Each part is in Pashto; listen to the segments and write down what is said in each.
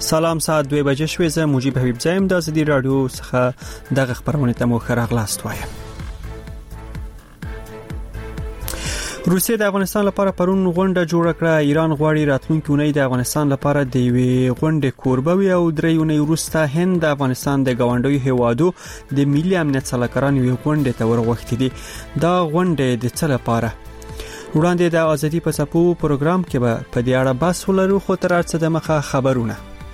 سلام ساعت 2 بجې شوې زه مجيب حبیب زایم د ازادي رادیو څخه دغه خبرونه ته مو خراغلاست وایم. روسیه د افغانستان لپاره پرون غونډه جوړه کړه. ایران غواړي راتلونکي اونۍ د افغانستان لپاره د یوې غونډې کوربه وي او درې اونۍ وروسته هند د افغانستان د ګاونډیو هیوادو د ملي امنیت سلاکارانو یوې غونډې ته ورغوښتي دي. دا غونډه د څه لپاره؟ وړاندې د ازادي په څپو پروګرام کې به په دې اړه بحث ولرو، خو تر څه د مخه خبرونه.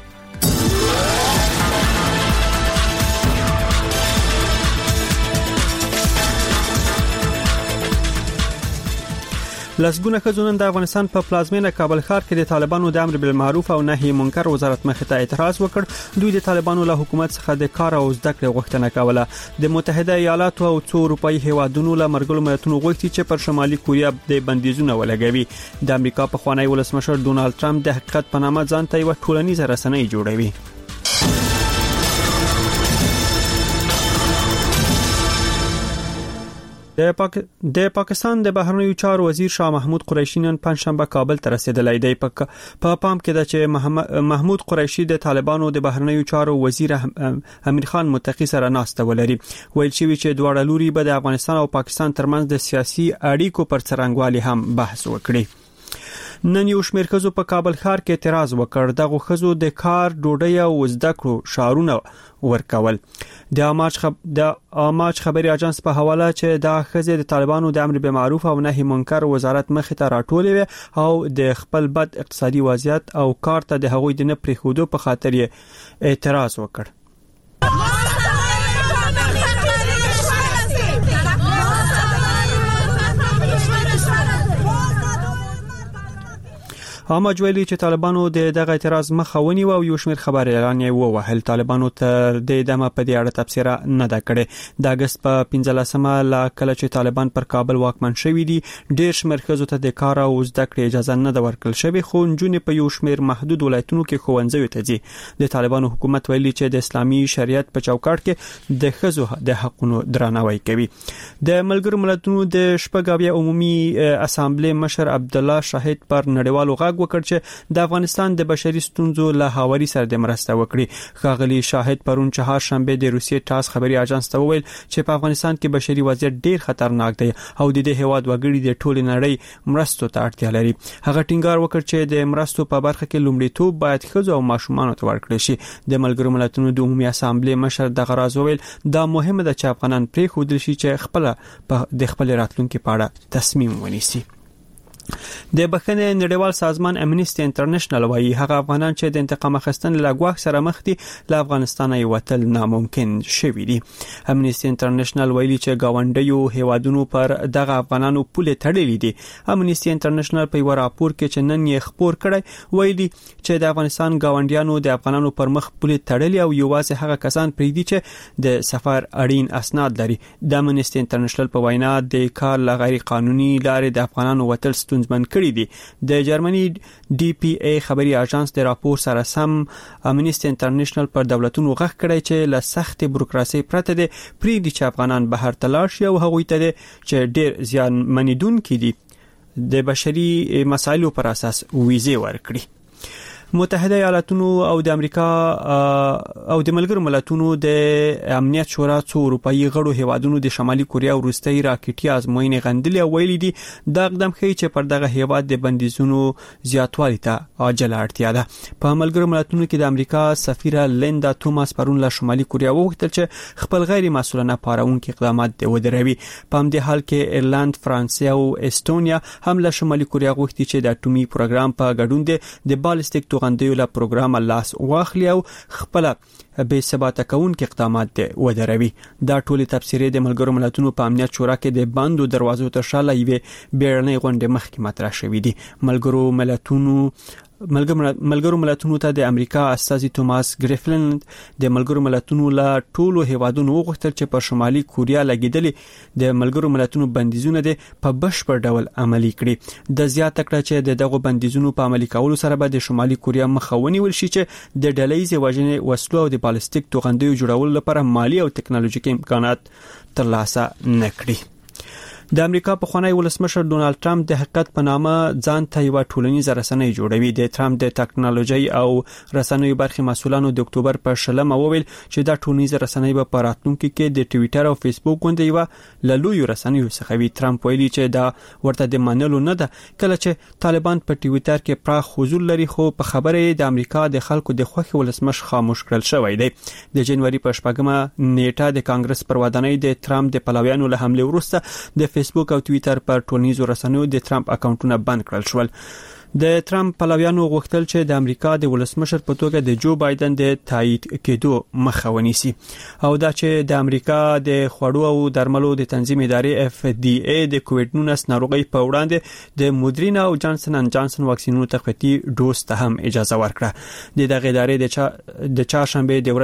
لسګونه ښځې د افغانستان په پلازمینه کابل ښار کې د طالبانو د امر بالمعروف او نهي منکر وزارت مخې ته اعتراض وکړ. دوی د طالبانو له حکومت څخه د کار او زده کړې غوښتنه کوله. د متحده ایالاتو او څو اروپאי هیوادونو له ملګرو ملتونو غوښتي چې پر شمالي کوریا د بندیزونه ولګوي. د امریکا په خوانی ولسمشر ډونالد ټرمپ د حقیقت په نامه ځان ته یو ټولنیزه رسنۍ جوړوي. د پاکستان د بهرنیو چارو وزیر شاه محمود قریشي نن پنځشنبه کابل ته رسیدلی دی. په پام کې ده چې محمود قریشي د طالبانو د بهرنیو چارو وزیر امیر خان متقی سره ناسته ولري. ویل شوی چې دواړه لوري به د افغانستان او پاکستان ترمنځ د سیاسي اړیکو پر څرنګوالي هم بحث وکړي. نن یو شمېر ښځو په کابل ښار کې اعتراض وکړ. دغه ښځو د کار، ډوډۍ او زده کړو شعارونه ورکول. د اماج خبري اژانس په حواله چې دا ښځې د طالبانو د امر بالمعروف او نهي منکر وزارت مخې ته راټولې او د خپل بد اقتصادي وضعیت او کار ته د هغوی د نه پریښودو په خاطر یې اعتراض وکړ. اماج ویلي چې طالبانو د دغه اعتراض مخه ونیو او یو شمېر خبريالان یې ووهل. طالبانو تر دې دمه په دې اړه تبصره نه ده کړې. د اگست په 15مه لا کله چې طالبان پر کابل واکمن شوي دي، ډېر شمېر ښځو ته د کار او زده کړې اجازه نه ده ورکړل شوې، خو نجونې په یو شمېر محدود ولایتونو کې ښوونځیو ته ځي. د طالبانو حکومت ویلي چې د اسلامي شریعت په چوکاټ کې د ښځو د حقوقو درناوی کوي. د ملګرو ملتونو د شپږاویه عمومي اسامبلې مشر عبد الله شاهد پر نړیوالو غږ وکړ چې د افغانستان د بشري ستونزو له هاوري سره د مرسته وکړي. ښاغلي شاهد پرون چهارشنبه د روسیې ټاس خبري اژانس ته وویل چې په افغانستان کې بشري وضعیت ډیر خطرناک دی او د دې هیواد وګړي د ټولې نړۍ مرستو ته اړتیا لري. هغه ټینګار وکړ چې د مرستو په برخه کې لومړیتوب باید ښځو او ماشومانو ته ورکړل شي. د ملګرو ملتونو د عمومي اسامبلې مشر دغه راز وویل دا مهمه ده چې افغانان پرې خودل شي چې د خپل راتلونکي په اړه تصمیم ونیسي. د بخښنې نړیوال سازمان امنیسټي انټرنیشنل وايي هغه افغانان چې د انتقام اخیستنې له ګواښ سره مخ دي له افغانستان یې وتل ناممکن شوی دي. امنیسټي انټرنیشنل ویلي چې ګاونډیو هیوادونو پر دغه افغانانو پولې تړلې دي. امنیسټي انټرنیشنل په یو راپور کې چې نن یې خبر کړی ویلي چې د افغانستان ګاونډیانو د افغانانو پر مخ پولې تړلې او یوازې هغه کسان پریدي چې د سفر اړین اسناد لري. د امنیسټي انټرنیشنل په وینا د کار له غیر قانوني لارې د افغانانو وتل ستونزمن کړی دي. د جرمني ډي پی ای خبري اژانس د راپور سره سم امنیسټي انټرنیشنل پر دولتونو غږ کړی چې له سخت بروکراسي پرته دي پریدي چې افغانان بهر تلاش او هغوی ته چې ډیر زیان منیدونکي دي د بشري مسایلو پر اساس ویزه ورکړي. متحده ایالاتونو او د امریکا او د ملګرو ملتونو د امنیت شورا څو اروپאי غړو هیوادونو د شمالي کوریا وروستۍ راکټي ازموینې غندلې او ویلي دي دا اقدام ښیي چې پر دغه هیواد د بندیزونو زیاتوالي ته عاجله اړتیا ده. په ملګرو ملتونو کې د امریکا سفیره لیندا توماس پرون له شمالي کوریا وغوښتل چې خپل غیر مسؤلانه پاروونکي اقدامات ودروي. په همدې حال کې ایرلند، فرانسې او استونیا هم له شمالي کوریا غوښتي چې د اټومي پروګرام په ګډون د بالستیک توغندیو له پروګرام لاس واخلي او خپل بے ثباته کونکي اقدامات ودروي. دا ټولې تفسیرې د ملګرو ملتونو په امنیت شورا کې د بندو دروازو تر شا له یوې بیړنۍ غونډې مخکې مطرح شوې دي. ملګرو ملتونو ته د امریکا استازي توماس ګریفلند د ملګرو ملتونو له ټولو هیوادونو وغوښتل چې پر شمالي کوریا لګیدلې د ملګرو ملتونو بندیزونه په بشپړ ډول عملي کړي. د زیاته کړه چې دغه بندیزونو په عملي کولو سره به د شمالي کوریا مخه ونیول شي چې د ډله‌ییز وژنې وسلو او د بالستیک توغندیو جوړولو لپاره مالی او ټکنالوژیکي امکانات ترلاسه نکړي. د امریکا پخوانی ولسمشر ډونالد ټرمپ د حقیقت په نامه ځان ته یو ټولنیزه رسنۍ جوړوي. د ټرمپ د ټکنالوژي او رسنیو برخې مسؤلانو د اکتوبر په 10 وویل چې دا ټولنیزه رسنۍ به په راتلونکي کې د ټوئیټر او فیسبوک غوندې یو لوی رسنیو څخه وي. ټرمپ ویلي چې دا ورته د منلو نه ده کله چې طالبان په ټوئیټر کې پراخ حضور لري، خو په خبره د امریکا د خلکو د خوښي ولسمشر خاموش کړل شوی دی. د جنوري په 8 نیټه د کانګرس پر ودانۍ د ټرمپ د پلویانو له حمله وروسته د فیسبوک او ټوئیټر پر ټولنیزو رسنیو د ټرمپ اکاونټونه بند کړل شول. د ټرمپ پلویانو غوښتل چې د امریکا د ولسمشر په توګه د جو بایدن د تایید کېدو مخه ونیسي او دا چې د امریکا د خوړو او درملو د تنظیم ادارې FDA د کووډ-19 ناروغي په وړاندې د مودرینا او جانسن اند جانسن واکسینونو تخفیتي ډوز ته هم اجازه ورکړه. د دغه ادارې د چهارشنبه د